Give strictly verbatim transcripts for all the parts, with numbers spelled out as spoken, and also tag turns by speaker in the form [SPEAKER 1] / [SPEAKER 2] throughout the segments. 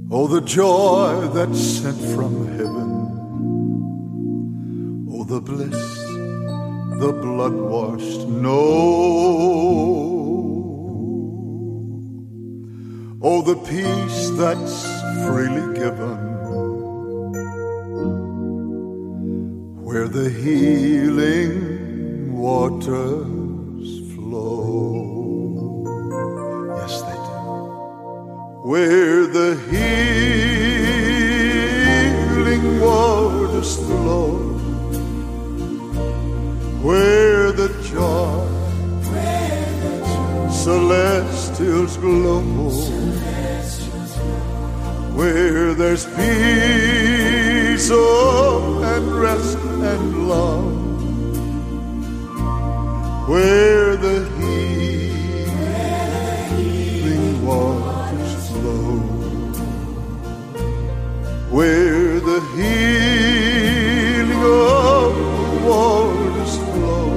[SPEAKER 1] Oh, the joy that's sent from heaven. Oh, the bliss the blood-washed know. Oh, the peace that's freely given, where the healing waters flow. Yes, they do. Where the healing waters flow, where the joy, where the joy celestials glow, celestials glow, where there's peace, oh, and rest and love, where the healing waters flow, where the healing of waters flow,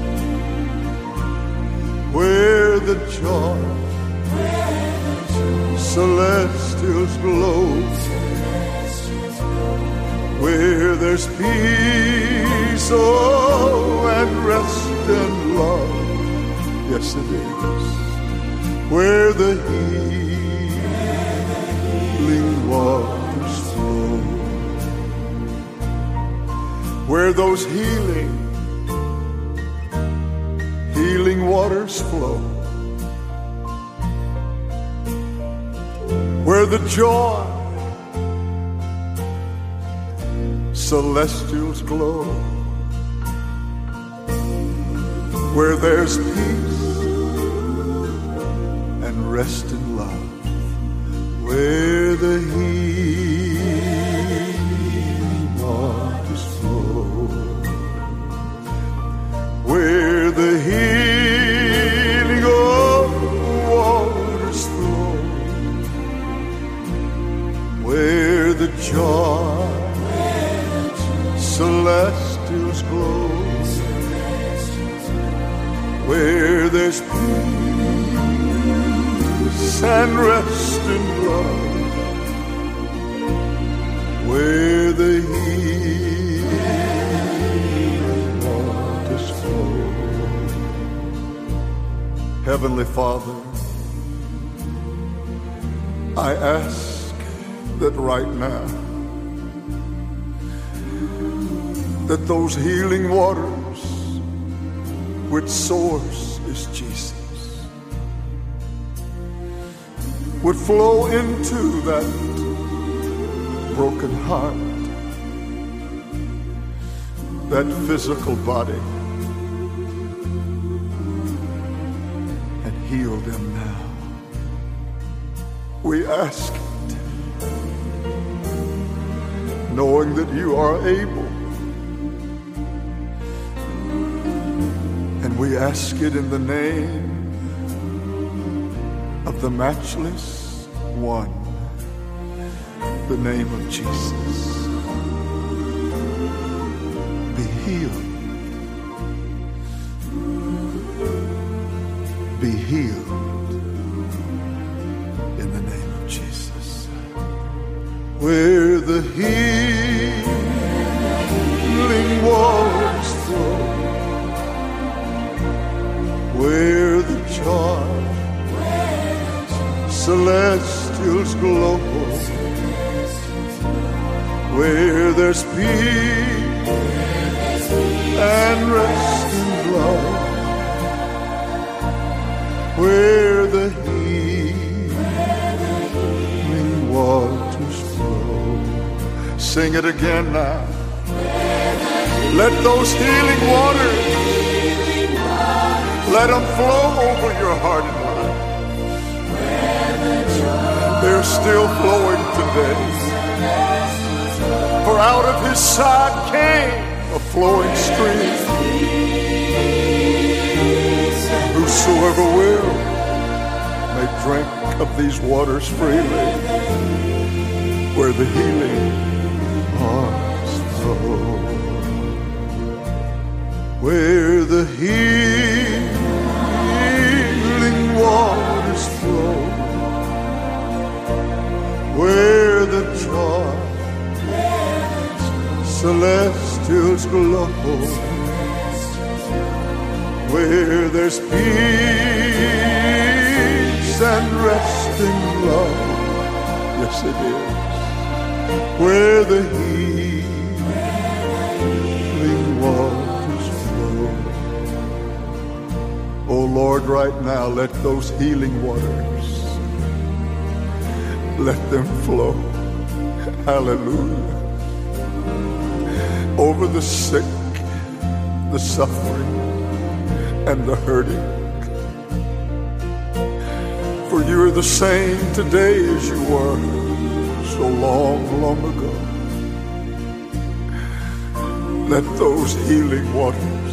[SPEAKER 1] where the joy, where the joy celestials glow, celestials glow, where there's peace, oh, and rest and love. Yes, it is. Where the healing waters flow, where those healing, healing waters flow, where the joy, celestials glow, where there's peace and rest in love, where the healing waters flow, where the healing of waters flow, where the joy, celestials glow, where there's peace and rest in love, where the healing waters flow. Heavenly Father, I ask that right now, that those healing waters, which source is Jesus, would flow into that broken heart, that physical body, and heal them now. We ask it, knowing that you are able. We ask it in the name of the matchless one, the name of Jesus. Be healed. Be healed in the name of Jesus. Where the healing waters flow, where the joy, celestials glow, where there's peace and rest in love, where the healing waters flow. Sing it again now. Let those healing waters, let them flow over your heart and mind. They're still flowing today. For out of his side came a flowing stream. Whosoever will may drink of these waters freely, where the healing arms flow, where the healing waters flow, where the joy celestials glow, where there's peace and rest in love. Yes, it is. Where the healing waters flow. Oh Lord, right now, let those healing waters, let them flow. Hallelujah. Over the sick, the suffering, and the hurting. For you are the same today as you were so long, long ago. Let those healing waters,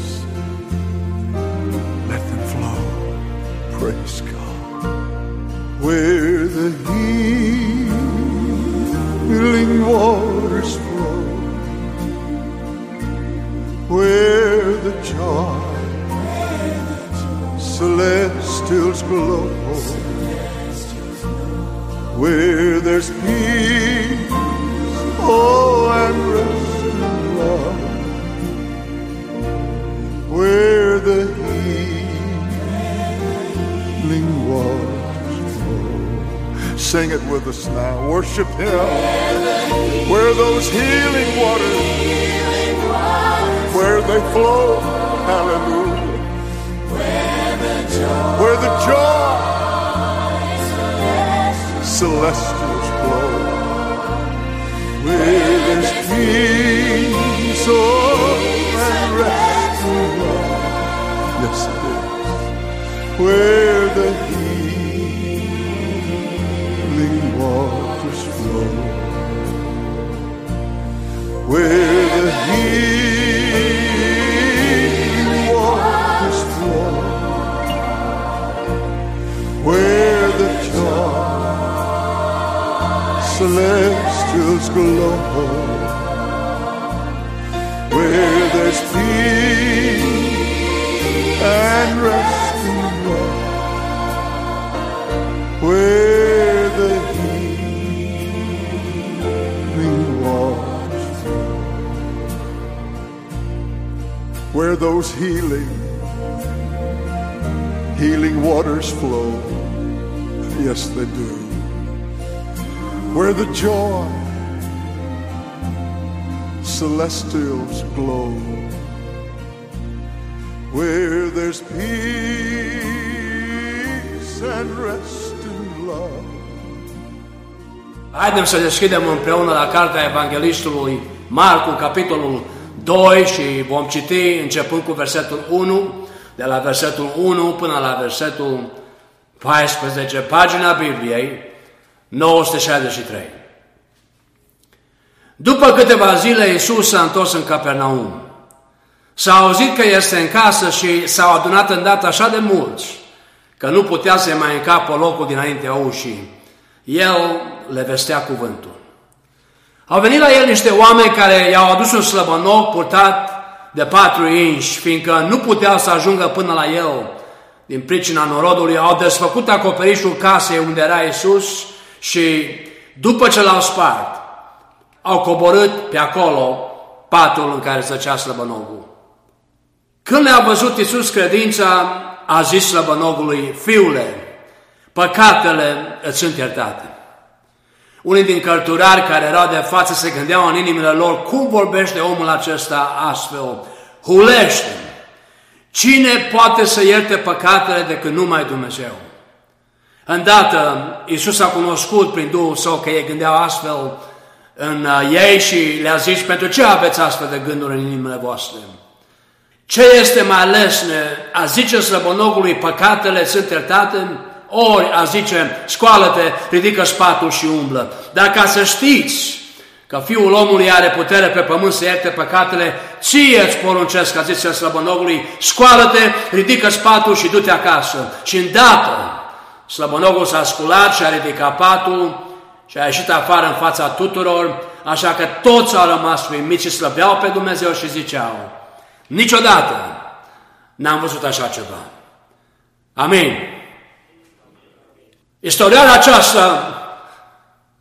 [SPEAKER 1] let them flow. Praise God. Where the healing waters flow, where the joy celestials glow, where there's peace, oh, and rest in love, where the healing waters flow. Sing it with us now. Worship Him. Where those healing waters, where they flow. Hallelujah. Where the joy celestials flow, where there's peace, oh, and rest in love. Yes, it is. Where the healing waters flow, where the healing waters flow, where the joy celestials glow, where there's peace and rest in love, where the healing waters flow, where those healing, healing waters flow. Yes, they do. Where the joy celestials glow, where there's peace and rest in love.
[SPEAKER 2] Haideți să deschidem împreună la cartea Evanghelistului Marcu, capitolul doi, și vom citi începând cu versetul unu, de la versetul unu până la versetul paisprezece, pagina Bibliei nouă sute șaizeci și trei. După câteva zile, Iisus s-a întors în Capernaum. S-a auzit că este în casă și s-au adunat îndată așa de mulți că nu putea să mai încapă locul dinaintea ușii. El le vestea cuvântul. Au venit la el niște oameni care i-au adus un slăbănoc purtat de patru inși, fiindcă nu puteau să ajungă până la el din pricina norodului. Au desfăcut acoperișul casei unde era Iisus și după ce l-au spart, au coborât pe acolo patul în care zăcea slăbănogul. Când le-a văzut Iisus credința, a zis slăbănogului: Fiule, păcatele îți sunt iertate. Unii din cărturari care erau de față se gândeau în inimile lor: cum vorbește omul acesta astfel? Hulește! Cine poate să ierte păcatele decât numai Dumnezeu? Îndată Iisus a cunoscut prin Duhul Său că ei gândeau astfel în ei și le-a zis: pentru ce aveți astfel de gânduri în inimile voastre? Ce este mai lesne? A zice slăbănogului: păcatele sunt iertate? Ori a zice: scoală-te, ridică spatul și umblă. Dar ca să știți că Fiul omului are putere pe pământ să ierte păcatele, ție îți poruncesc, a zis slăbănogului: scoală-te, ridică spatul și du-te acasă. Și îndată slăbănogul s-a sculat și a ridicat patul și a ieșit afară în fața tuturor, așa că toți au rămas uimiți și slăbeau pe Dumnezeu și ziceau: niciodată n-am văzut așa ceva. Amin. Istoria aceasta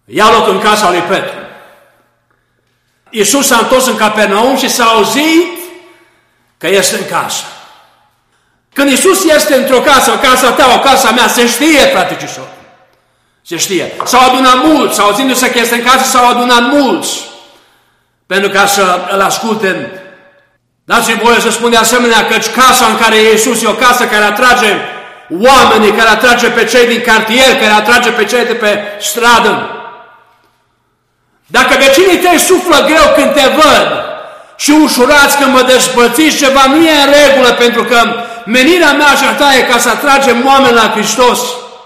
[SPEAKER 2] ia loc în casa lui Petru. Iisus s-a întors în Capernaum și s-a auzit că este în casă. Când Iisus este într-o casă, o casa ta, o casa mea, se știe, frate și soră. Se știe. S-au adunat mulți, auzindu-se că este în casă, s-au adunat mulți pentru ca să îl asculte. Dați-mi voie să spun de asemenea că casa în care e Iisus e o casă care atrage oamenii, care atrage pe cei din cartier, care atrage pe cei de pe stradă. Dacă vecinii tăi suflă greu când te văd și ușurați când mă despărțiți, ceva nu e în regulă, pentru că menirea mea și a ta e ca să atragem oameni la Hristos.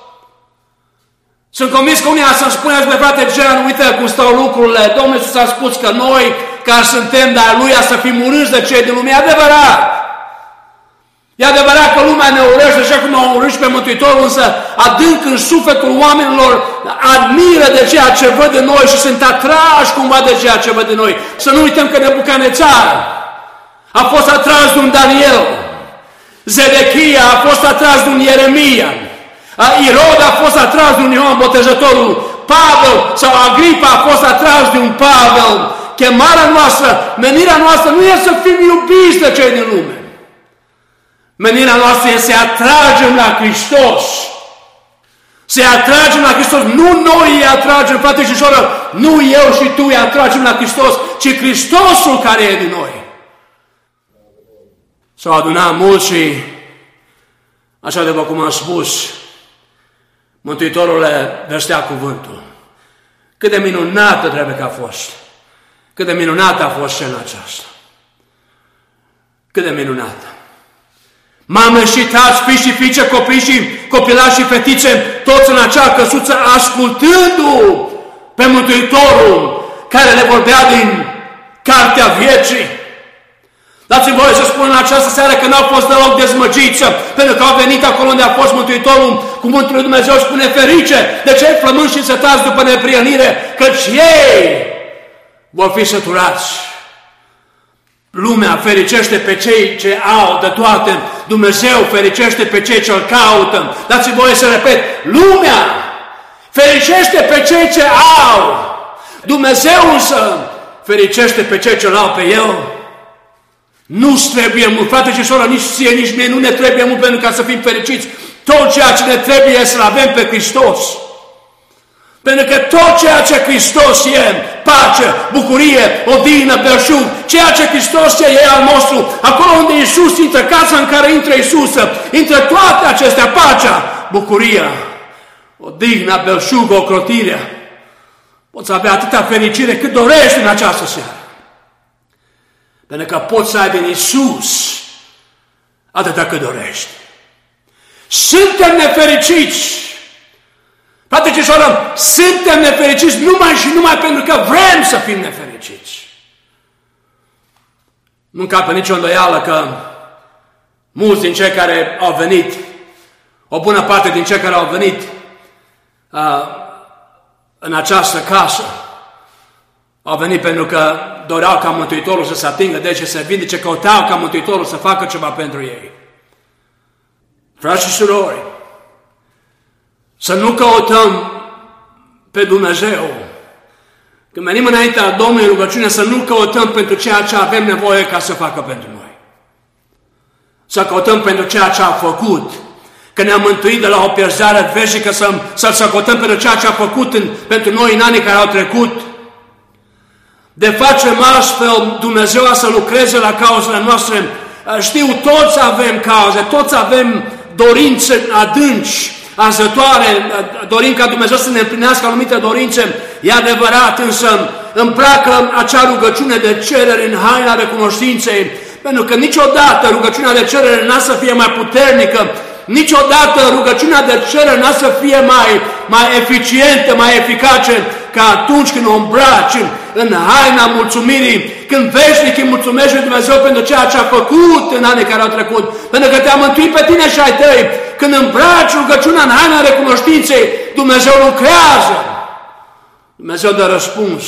[SPEAKER 2] Sunt convins că unii să-mi spuneți, bă, frate Jean, uite cum stau lucrurile, Domnul Iisus a spus că noi, care suntem de-a Lui, să fim urâți de cei din lume. E adevărat! E adevărat că lumea ne urăște așa cum au urât pe Mântuitorul, însă adânc în sufletul oamenilor admiră de ceea ce văd de noi și sunt atrași cumva de ceea ce văd de noi. Să nu uităm că Nebucanețar a fost atras de un Daniel, Zedechia a fost atras de un Ieremia, Irod a fost atras de un Ioan Botezătorul, Pavel sau Agripa a fost atras de un Pavel. Chemarea noastră, menirea noastră nu e să fim iubiți de cei din lume. Menirea noastră este să atragem la Hristos. Să atragem la Hristos. Nu noi îi atragem, frate și soră, nu eu și tu îi atragem la Hristos, ci Hristosul care e din noi. S-au adunat mulți și, așa de cum am spus, Mântuitorul le vestea cuvântul. Cât de minunată trebuie că a fost. Cât de minunată a fost scena aceasta. Cât de minunată. Mame și tați, fiși și fiice, copii și copilași și fetițe, toți în acea căsuță, ascultându-l pe Mântuitorul care le vorbea din Cartea Vieții. Dați-mi voie să spun în această seară că n-au fost deloc dezmăgiți, pentru că au venit acolo unde a fost Mântuitorul, cuvântul lui Dumnezeu spune ferice de cei flămânzi și sătați după neprihănire, căci ei vor fi săturați. Lumea fericește pe cei ce au de toate, Dumnezeu fericește pe cei ce îl caută. Dați-mi voie să repet, lumea fericește pe cei ce au, Dumnezeu însă fericește pe cei ce îl au pe El. Nu-ți trebuie mult, frate și soră, nici ție, nici mie, nu ne trebuie mult pentru ca să fim fericiți. Tot ceea ce ne trebuie să-L avem pe Hristos. Pentru că tot ceea ce Hristos e, pace, bucurie, odihnă, belșug, ceea ce Hristos e, e al nostru. Acolo unde Iisus intră, casa în care intră Iisus, intră toate acestea, pacea, bucuria, odihna, belșug, ocrotirea. Poți avea atâta fericire cât dorești în această seară. Pentru că poți să ai din Iisus atâta cât dorești. Suntem nefericiți. Frate și soră, suntem nefericiți numai și numai pentru că vrem să fim nefericiți. Nu încapă nicio îndoială că mulți din cei care au venit, o bună parte din cei care au venit uh, în această casă, au venit pentru că doreau ca Mântuitorul să se atingă, deci să se vindece, căutau ca Mântuitorul să facă ceva pentru ei. Frați și surori, să nu căutăm pe Dumnezeu. Când venim înaintea Domnului rugăciune, să nu căutăm pentru ceea ce avem nevoie ca să facă pentru noi. Să căutăm pentru ceea ce a făcut. Că ne-a mântuit de la o pierzare veșnică, să, să, să căutăm pentru ceea ce a făcut în, pentru noi în anii care au trecut. De facem astfel, Dumnezeu a să lucreze la cauzele noastre. Știu, toți avem cauze, toți avem dorințe adânci, arzătoare, dorim ca Dumnezeu să ne împlinească anumite dorințe. E adevărat, însă îmbracă acea rugăciune de cerere în haina recunoștinței, pentru că niciodată rugăciunea de cerere n-a să fie mai puternică, niciodată rugăciunea de cerere n-a să fie mai, mai eficientă, mai eficace, ca atunci când o îmbraci în haina mulțumirii, când veșnic îi mulțumești lui Dumnezeu pentru ceea ce a făcut în anii care au trecut, pentru că te-a mântuit pe tine și ai tăi. Când îmbraci rugăciunea în haina recunoștinței, Dumnezeu lucrează. Dumnezeu dă răspuns.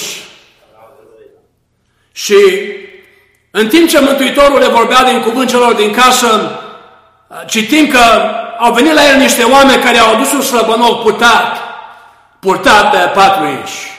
[SPEAKER 2] Și în timp ce Mântuitorul le vorbea din cuvânt celor din casă, citim că au venit la el niște oameni care au adus un slăbănoc putat purtat de patru inși.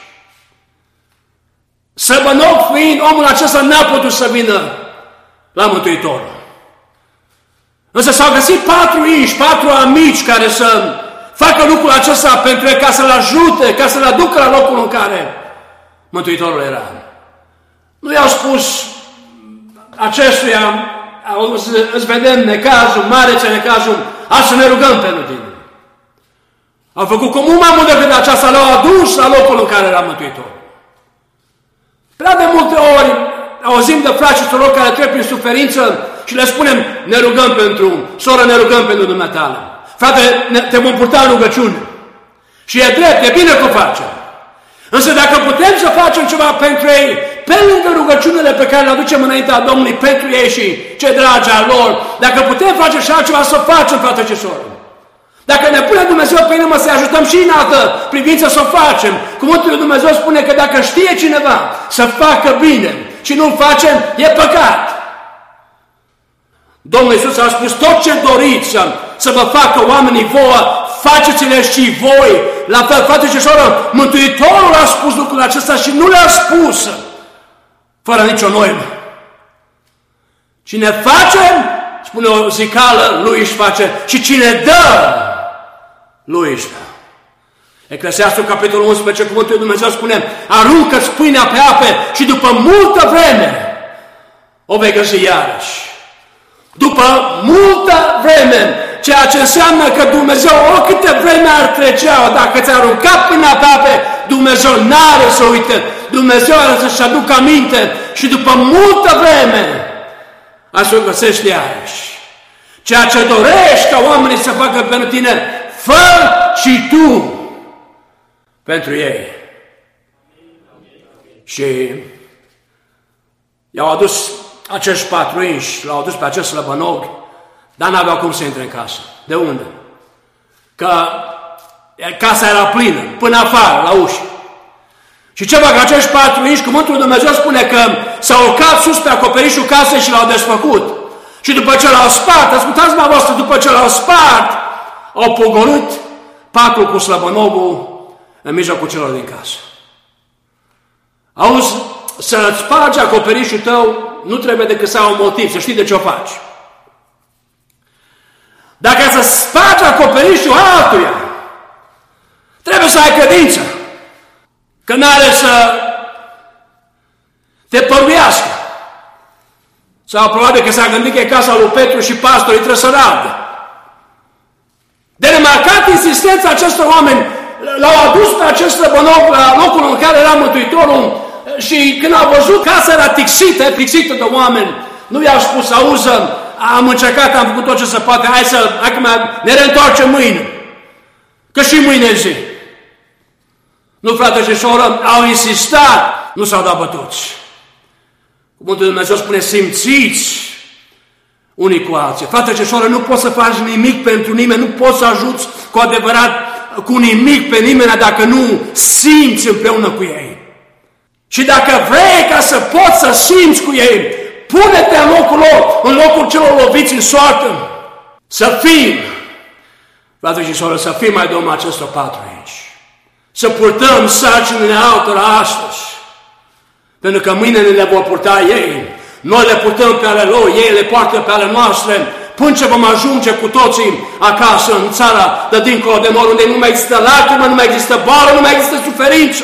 [SPEAKER 2] Slăbănoc fiind, omul acesta n-a putut să vină la Mântuitorul. Însă s-au găsit patru inși, patru amici care să facă lucrul acesta pentru el, ca să-l ajute, ca să-l aducă la locul în care Mântuitorul era. Nu i-au spus acestuia, îți vedem necazul, marețe necazul, hai să ne rugăm pentru tine. Au făcut cu mult mai mult decât aceasta, l-au adus la locul în care era Mântuitorul. Prea de multe ori auzim de frați și surori care trec prin suferință și le spunem, ne rugăm pentru, soră, ne rugăm pentru dumneavoastră. Frate, ne, te vom purta în rugăciune. Și e drept, e bine că o facem. Însă dacă putem să facem ceva pentru ei, pe lângă rugăciunile pe care le aducem înaintea Domnului pentru ei și cei dragi al lor, dacă putem face și altceva, să facem, frate și soră. Dacă ne pune Dumnezeu pe inimă să ajutăm și în altă privință să o facem, cuvântul lui Dumnezeu spune că dacă știe cineva să facă bine și nu-l facem, e păcat. Domnul Iisus a spus, tot ce doriți să, să vă facă oamenii vouă, faceți-le și voi. La fel, frate și soră, Mântuitorul a spus lucrul acesta și nu le-a spus fără nicio noimă. Cine face, spune o zicală, lui își face, și cine dă, lui își dă. Eclesiastul, capitolul unsprezece, cuvântul lui Dumnezeu spune, aruncă-ți pâinea pe ape și după multă vreme o vei găsi iarăși. După multă vreme, ceea ce înseamnă că Dumnezeu, oricâte vreme ar trecea, dacă ți-a aruncat pâinea pe ape, Dumnezeu n-are să uite, Dumnezeu are să-și aducă aminte și după multă vreme a să o găsești iarăși. Ceea ce dorești ca oamenii să facă pentru tine, fă și tu pentru ei. Și i-au adus acești patru inși, l-au adus pe acest slăbănog, dar n-aveau cum să intre în casă. De unde? Că casa era plină, până afară, la ușă. Și ce fac acești patru inși? Cuvântul lui Dumnezeu spune că s-au urcat sus pe acoperișul casei și l-au desfăcut. Și după ce l-au spart, ascultați-mă voastră, după ce l-au spart, au pogorât patul cu slăbănogul în mijlocul celor din casă. Auzi, să-ți spargi acoperișul tău, nu trebuie decât să ai un motiv, să știi de ce o faci. Dacă să spargi acoperișul altuia, trebuie să ai credință, că n-are să te păruiască. Sau probabil că s-a gândit că e casa lui Petru și pastorii trebuie să rabde. De remarcat insistența acestor oameni, l-au adus pe acest slăbănog la locul în care era Mântuitorul și când au văzut casa era tixită, tixită de oameni, nu i-au spus, auză, am încercat, am făcut tot ce se poate, hai să, hai că ne reîntoarcem mâine, că și mâine e zi. Nu, frate și soră, au insistat, nu s-au dat bătuți. Cuvântul lui Dumnezeu spune, simțiți unii cu alții. Frate și soră, nu poți să faci nimic pentru nimeni, nu poți să ajuți cu adevărat cu nimic pe nimeni dacă nu simți împreună cu ei. Și dacă vrei ca să poți să simți cu ei, pune-te în locul lor, în locul celor loviți în soartă. Să fim, frate și soră, să fim mai domnul acestor patru aici. Să purtăm sarcinile altora astăzi. Pentru că mâine ne le vor purta ei. Noi le purtăm pe ale lor, ei le poartă pe ale noastre, până ce vom ajunge cu toții acasă, în țara de dincolo de nor, unde nu mai există lacrimă, nu mai există boală, nu mai există suferință.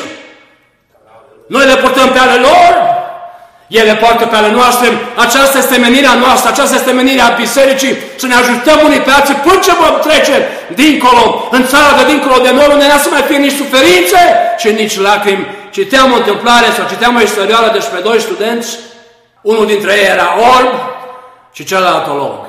[SPEAKER 2] Noi le purtăm pe ale lor, ei le poartă pe ale noastre. Aceasta este menirea noastră, aceasta este menirea bisericii, să ne ajutăm unii pe alții până ce vom trece dincolo, în țara de dincolo de nor, unde nu să mai fie nici suferințe și nici lacrimi. Citeam o întâmplare sau citeam o istorioară despre doi studenți, unul dintre ei era orb și celălalt olog.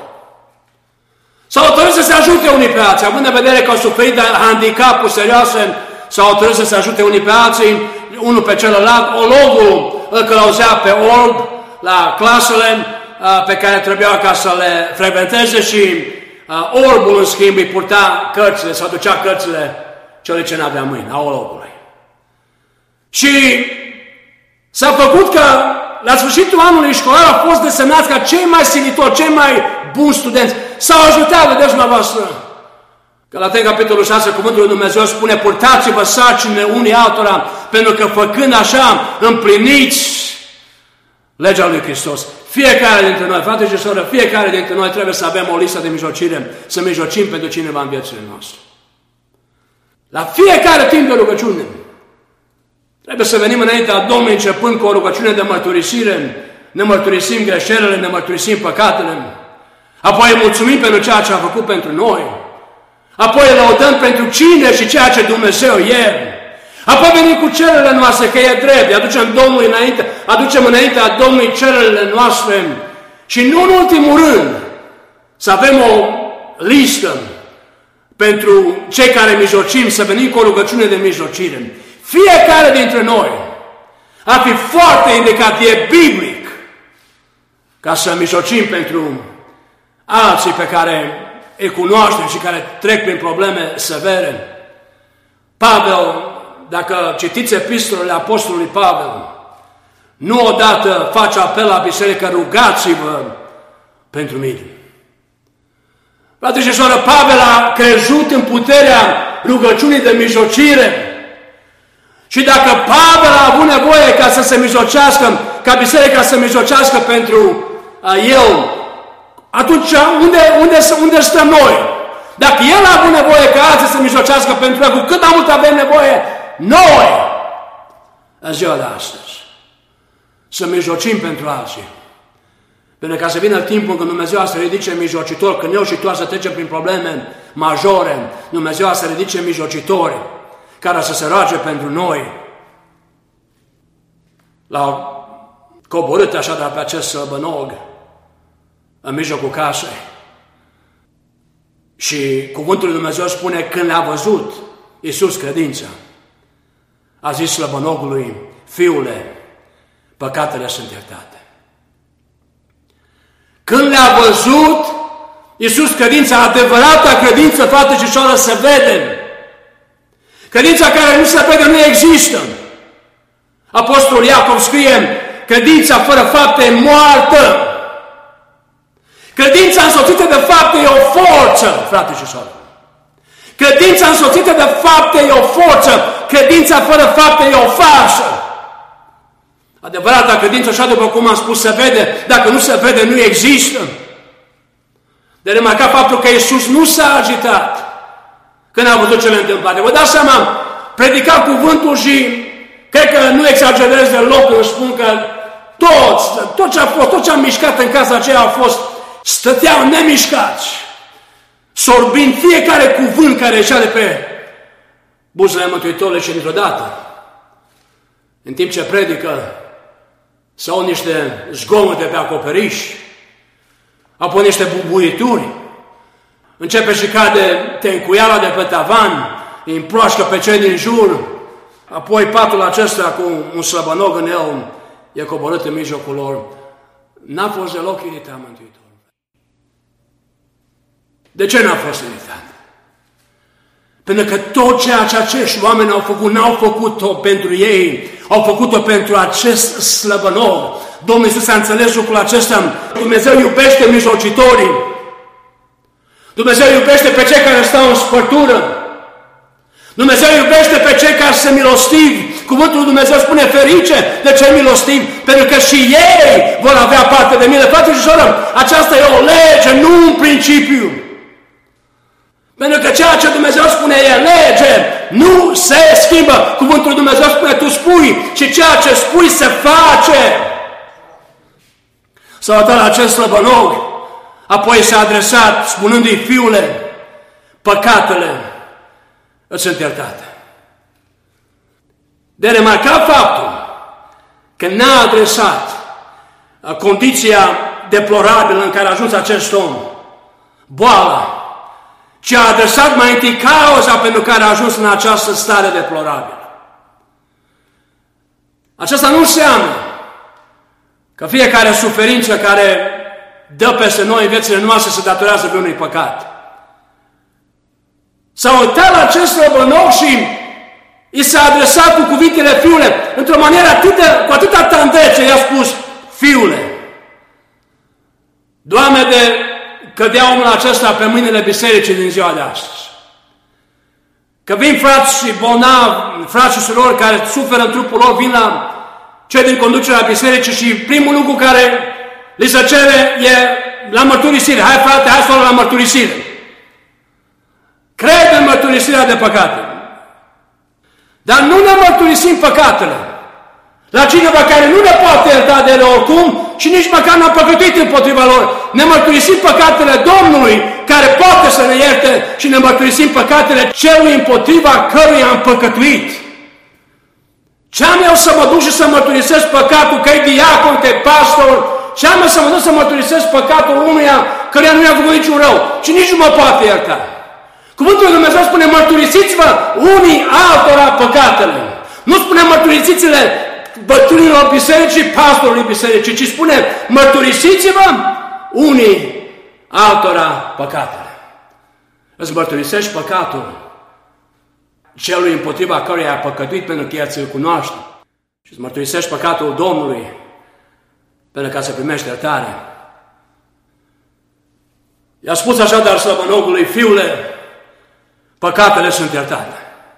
[SPEAKER 2] S-au hotărât să se ajute unii pe alții, având în vedere că au suferit de handicapuri serioase, s-au hotărât să se ajute unii pe alții, unul pe celălalt. Ologul îl călăuzea pe orb la clasele pe care trebuia ca să le frecventeze și orbul, în schimb, îi purta cărțile, să aducea cărțile celui ce n-avea mâini, a ologului. Și s-a făcut că la sfârșitul anului școlar au fost desemnați ca cei mai silitori, cei mai buni studenți. S-au ajutat, vedeți dumneavoastră. Galateni, capitolul șase, cuvântul lui Dumnezeu spune: purtați-vă sarcinile unii altora, pentru că făcând așa împliniți legea lui Hristos. Fiecare dintre noi, frate și soră, fiecare dintre noi trebuie să avem o listă de mijlocire, să mijlocim pentru cineva în viețile noastre. La fiecare timp de rugăciune trebuie să venim înaintea Domnului începând cu o rugăciune de mărturisire, ne mărturisim greșelile, ne mărturisim păcatele, apoi îi mulțumim pentru ceea ce a făcut pentru noi, apoi îl lăudăm pentru cine și ceea ce Dumnezeu e, apoi venim cu cererile noastre, că e drept, aducem Domnului înainte, aducem înaintea Domnului cererile noastre și nu în ultimul rând să avem o listă pentru cei care mijlocim, să venim cu o rugăciune de mijlocire. Fiecare dintre noi ar fi foarte indicat, e biblic, ca să mijlocim pentru alții pe care îi cunoaștem și care trec prin probleme severe. Pavel, dacă citiți epistolele Apostolului Pavel, nu odată face apel la biserică: rugați-vă pentru mine. Frate și soră, Pavel a crezut în puterea rugăciunii de mijlocire. Și dacă Pavel a avut nevoie ca să se mijlocească, ca biserica să mijlocească pentru a, el, atunci unde, unde, unde stăm noi? Dacă el a avut nevoie ca alții să mijlocească pentru el, cu cât mai mult avem nevoie noi în ziua de astăzi să mijlocim pentru alții. Pentru ca să vină timpul când Dumnezeu să ridice mijlocitori, când eu și tu să trecem prin probleme majore, Dumnezeu să ridice mijlocitori care să se roage pentru noi. L-au coborât așadar pe acest sălbănog în mijlocul casei. Și cuvântul lui Dumnezeu spune: când le-a văzut Iisus credința, a zis slăbănogului: fiule, păcatele sunt iertate. Când le-a văzut Iisus credința, adevărata credință, frate și soră, se vede. Credința care nu se vede nu există. Apostolul Iacov scrie: credința fără fapte e moartă. Credința însoțită de fapte e o forță, frate și soră. Credința însoțită de fapte e o forță. Credința fără fapte e o farsă. Adevărata credință, așa după cum am spus, se vede. Dacă nu se vede, nu există. De remarcat faptul că Iisus nu s-a agitat când a văzut cele întâmplate. Vă dați seama, predica cuvântul și cred că nu exagerez deloc când spun că toți, tot ce a fost, tot ce a mișcat în casa aceea a fost, stăteau nemișcați, sorbind fiecare cuvânt care ieșea de pe buzele Mântuitorului. Și dintr-o dată, în timp ce predică, sau niște zgomote pe acoperiș, apoi niște bubuituri, începe și cade tencuiala de pe tavan, îi împroașcă pe cei din jur, apoi patul acesta cu un slăbănog în el e coborât în mijlocul lor. N-a fost deloc iritat Mântuitorul. De ce n-a fost iritat? Pentru că tot ceea ce acești oameni au făcut, n-au făcut-o pentru ei, au făcut-o pentru acest slăbănog. Domnul Iisus a înțeles lucrul acesta. Dumnezeu iubește mijlocitorii. Dumnezeu iubește pe cei care stau în spărtură. Dumnezeu iubește pe cei care sunt milostivi. Cuvântul lui Dumnezeu spune: ferice de cei milostivi, pentru că și ei vor avea parte de mine. Frate și soră, aceasta e o lege, nu un principiu. Pentru că ceea ce Dumnezeu spune e lege, nu se schimbă. Cuvântul lui Dumnezeu spune: tu spui și ceea ce spui se face. S-a uitat la acest slăbănog, apoi s-a adresat spunându-i: fiule, păcatele îți sunt iertate. De remarcat faptul că n-a adresat condiția deplorabilă în care a ajuns acest om, boala, ci a adresat mai întâi cauza pentru care a ajuns în această stare deplorabilă. Aceasta nu înseamnă că fiecare suferință care dă peste noi în viețile noastre se datorează pe unui păcat. S-a uitat la acest slăbănog și i s-a adresat cu cuvintele: fiule, într-o manieră atât de, cu atâta tandrețe, i-a spus: fiule. Doamne, de cădea omul acesta pe mâinile bisericii din ziua de astăzi. Că vin frați și bolnavi, frați și surori care suferă în trupul lor, vin la cei din conducerea bisericii și primul lucru care li se cere e la mărturisire. Hai frate, hai să luăm la mărturisire. Crede în mărturisirea de păcate. Dar nu ne mărturisim păcatele la cineva care nu ne poate ierta de ele oricum și nici măcar n-a păcătuit împotriva lor. Ne mărturisim păcatele Domnului care poate să ne ierte și ne mărturisim păcatele celui împotriva căruia am păcătuit. Ce-am eu să mă duc și să mărturisesc păcatul, că e diacon, că e pastor, ce-am eu să mă duc să mărturisesc păcatul unuia căruia nu i-a făcut niciun rău și nici nu mă poate ierta. Cuvântul lui Dumnezeu spune, mărturisiți-vă unii altora păcatele. Nu spune mărturisiți-le bătrânilor bisericii, pastorului bisericii, ci spune mărturisiți-vă unii altora păcatele. Îți mărturisești păcatul celui împotriva căruia ai păcătuit pentru că el ți-l cunoaște. Și îți mărturisești păcatul Domnului pentru ca să primești iertare. I-a spus așadar slăbănogului, fiule, păcatele sunt iertate.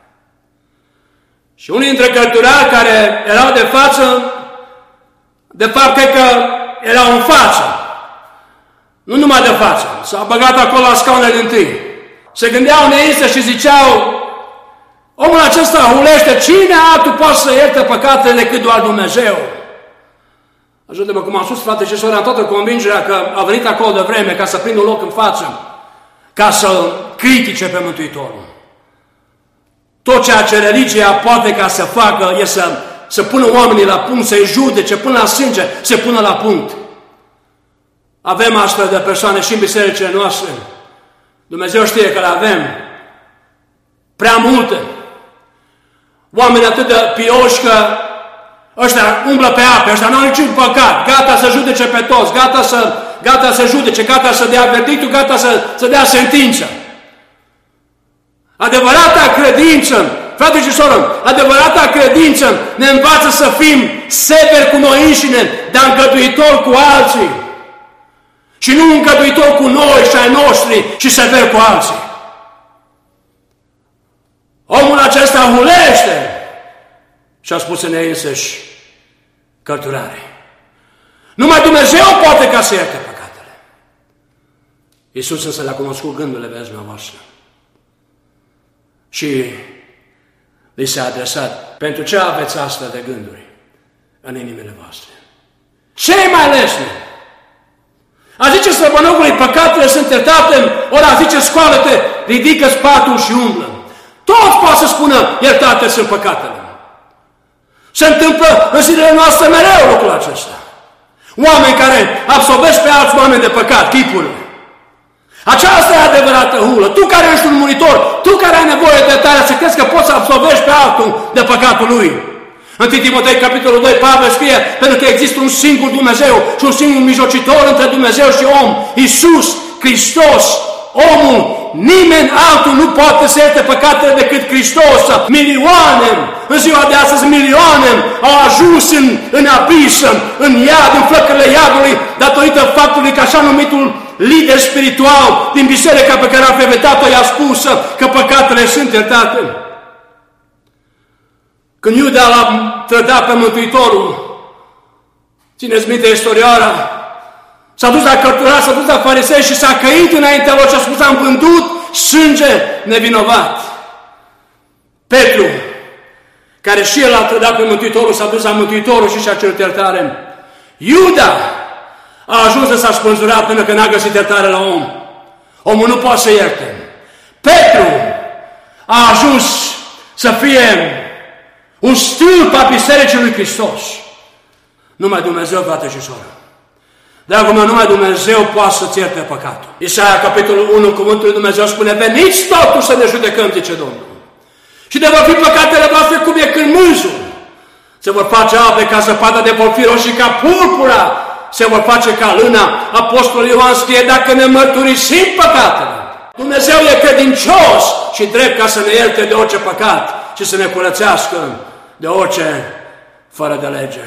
[SPEAKER 2] Și unii dintre cărturari care erau de față, de fapt cred că erau în față, nu numai de față, s-au băgat acolo la scaunele din tâi. Se gândeau neisă și ziceau, omul acesta hulește, cine altul poate să ierte păcatele decât doar Dumnezeu? Ajută-mă, cum am spus, frate și soră, am toată convingerea că a venit acolo de vreme ca să prindă un loc în față, ca să critique pe Mântuitorul. Tot ceea ce religia poate ca să facă e să, să pună oamenii la punct, să-i judece, până la sânge, să pună la punct. Avem astfel de persoane și în bisericile noastre. Dumnezeu știe că le avem. Prea multe. Oameni atât de pioși că ăștia umblă pe ape, ăștia n-au niciun păcat, gata să judece pe toți, gata să, gata să judece, gata să dea verdictul, gata să, să dea sentință. Adevărata credință, frate și soră, adevărata credință ne învață să fim severi cu noi înșine, dar îngăduitori cu alții. Și nu îngăduitori cu noi și ai noștri și severi cu alții. Omul acesta hulește și a spus în ei însăși cărturare. Numai Dumnezeu poate ca să ierte păcatele. Iisus însă le-a cunoscut gândurile, vezi dumneavoastră. Și li s-a adresat, pentru ce aveți astfel de gânduri în inimile voastre? Ce mai lesne? A zice slăbănogului, păcatele sunt iertate, ori a zice, scoală-te, ridică-ți patul și umblă. Toți pot să spună, iertate sunt păcatele. Se întâmplă în zilele noastre mereu lucrul acesta. Oameni care absolvesc pe alți oameni de păcat, tipurile. Aceasta e adevărată hulă. Tu care ești un muritor, tu care ai nevoie de tare să crezi că poți să absolvești pe altul de păcatul lui. În Timotei, capitolul doi, Pavel scrie, pentru că există un singur Dumnezeu și un singur mijlocitor între Dumnezeu și om, Iisus Hristos, omul. Nimeni altul nu poate să ierte păcatele decât Hristos. Milioane, în ziua de astăzi, milioane au ajuns în, în abis, în iad, în flăcările iadului, datorită faptului că așa numitul lider spiritual din biserica pe care a frecventat-o i-a spus că păcatele sunt iertate. Când Iuda l-a trădat pe Mântuitorul, țineți minte istorioara, s-a dus la cărturari, s-a dus la farisei și s-a căit înaintea lor și a spus, am vândut sânge nevinovat. Petru, care și el a trădat pe Mântuitorul, s-a dus la Mântuitorul și și-a cerut iertare. Iuda a ajuns să s-a spânzurat pentru că n-a găsit iertare la om. Omul nu poate să ierte. Petru a ajuns să fie un stâlp a Bisericii lui Hristos. Numai Dumnezeu, frate și soră. Dragul meu, numai Dumnezeu poate să-ți ierte păcatul. Isaia, capitolul unu, cuvântul lui Dumnezeu spune, veniți totuși să ne judecăm, zice Domnul. Și de vor fi păcatele voastre cum e cârmânzul. Se vor face albe ca zăpada, de vor fi roșii ca purpura. Se vor face ca lâna. Apostolul Ioan scrie, dacă ne mărturisim păcatele, Dumnezeu e credincios și drept ca să ne ierte de orice păcat și să ne curățească de orice fără de lege.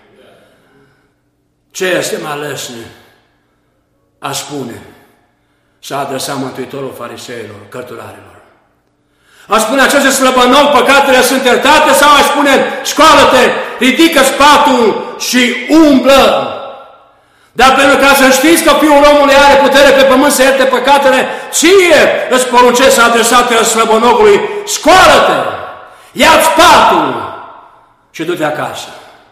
[SPEAKER 2] Ce este mai lesne a spune, s-a adresat Mântuitorul fariseilor, cărturarilor. Aș spune acest slăbănoc, păcatele sunt iertate, sau aș spune, scoală-te, ridică spatul și umblă. Dar pentru ca să știți că Fiul omului are putere pe pământ să ierte păcatele, ție îți poruncesc să adresate el slăbănogului, scoală-te, ia-ți spatul și du-te acasă.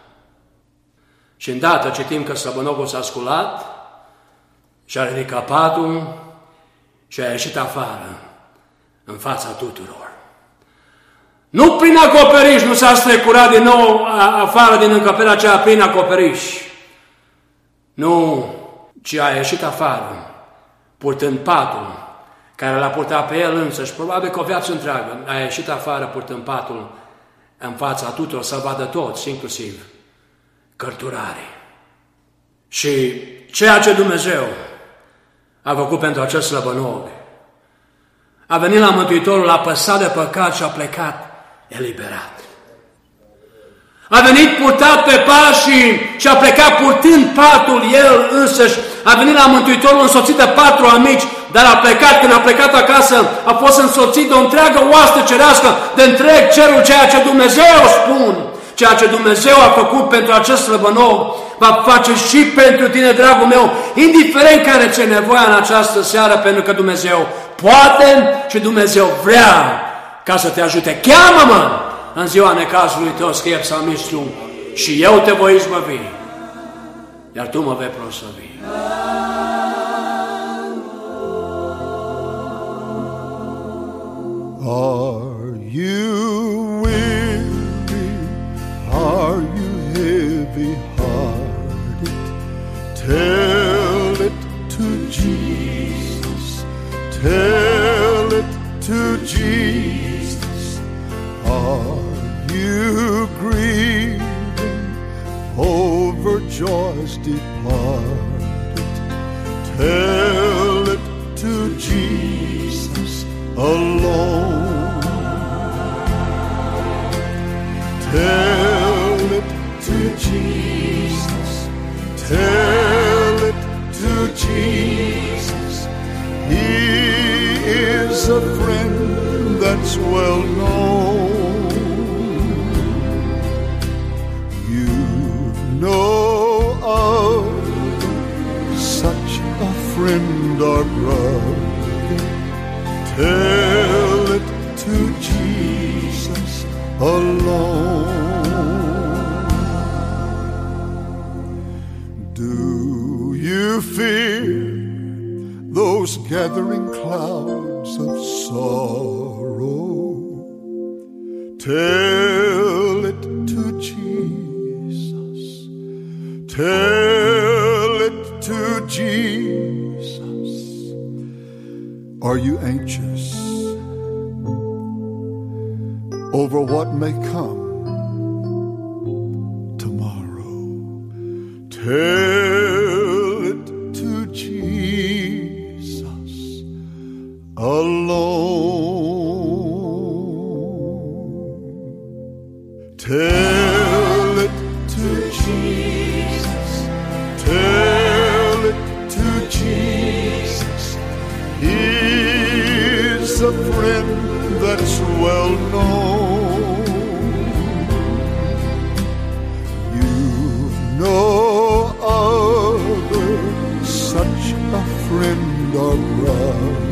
[SPEAKER 2] Și îndată citim că slăbănogul s-a sculat și a ridicat patul și a ieșit afară, în fața tuturor. Nu prin acoperiș, nu s-a strecurat din nou afară din încăperea aceea prin acoperiș. Nu, ci a ieșit afară, purtând patul, care l-a purtat pe el însăși, probabil că o viață întreagă, a ieșit afară purtând patul în fața tuturor, să vadă toți, inclusiv cărturarii. Și ceea ce Dumnezeu a făcut pentru acest slăbănog, a venit la Mântuitorul, a păsat de păcat și a plecat eliberat. A venit purtat pe pași și a plecat purtând patul el însăși. A venit la Mântuitorul însoțit de patru amici, dar a plecat, când a plecat acasă, a fost însoțit de o întreagă oaste cerească, de întreg cerul, ceea ce Dumnezeu spun. Ceea ce Dumnezeu a făcut pentru acest slăbănog, va face și pentru tine, dragul meu, indiferent care ți-e nevoia în această seară, pentru că Dumnezeu poate și Dumnezeu vrea ca să te ajute. Cheamă-mă în ziua necazului tău, scrie psalmistul, și eu te voi izbăvi, iar tu mă vei proslăvi.
[SPEAKER 1] Are you weary? Are you heavy-hearted? Tell it to Jesus. Tell it to Jesus. Are you grieving over joys departed? Tell it to Jesus alone. Tell it to Jesus. Tell it to Jesus. He is a friend that's well known. You know of such a friend or brother. Tell it to Jesus alone. Do you fear those gathering clouds of sorrow? Tell it to Jesus. Tell it to Jesus. Are you anxious over what may come tomorrow? Tell it to Jesus alone. Tell it to Jesus. Tell it to Jesus. He's a friend that's well known. You know other such a friend or brother.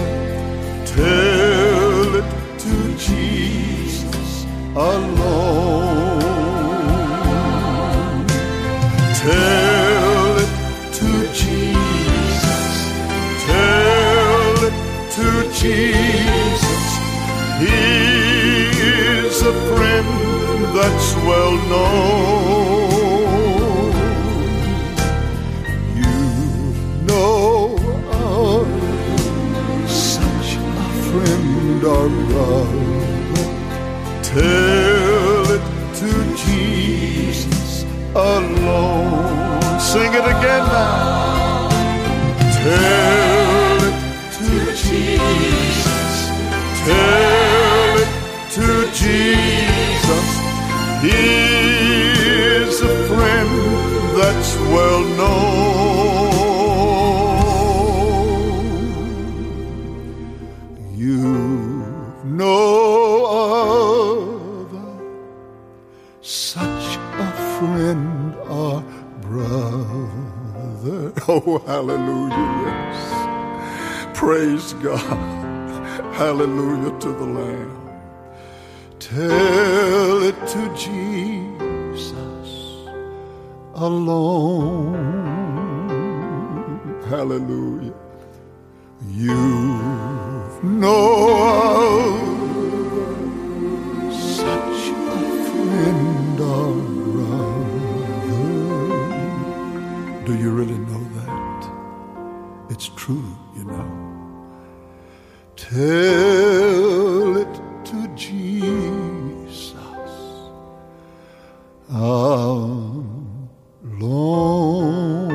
[SPEAKER 1] Tell it to Jesus alone. Tell it to Jesus. Tell it to Jesus. He is a friend that's well known. You know of such a friend or brother. Tell it to Jesus alone. Sing it again now. Tell it to Jesus. Tell it to Jesus. He is a friend that's well known. You know friend, our brother. Oh, hallelujah, yes. Praise God. Hallelujah to the Lamb. Tell it to Jesus alone. Hallelujah. You've no other such a friend or brother. Do you really know that? It's true, you know. Tell it to Jesus alone.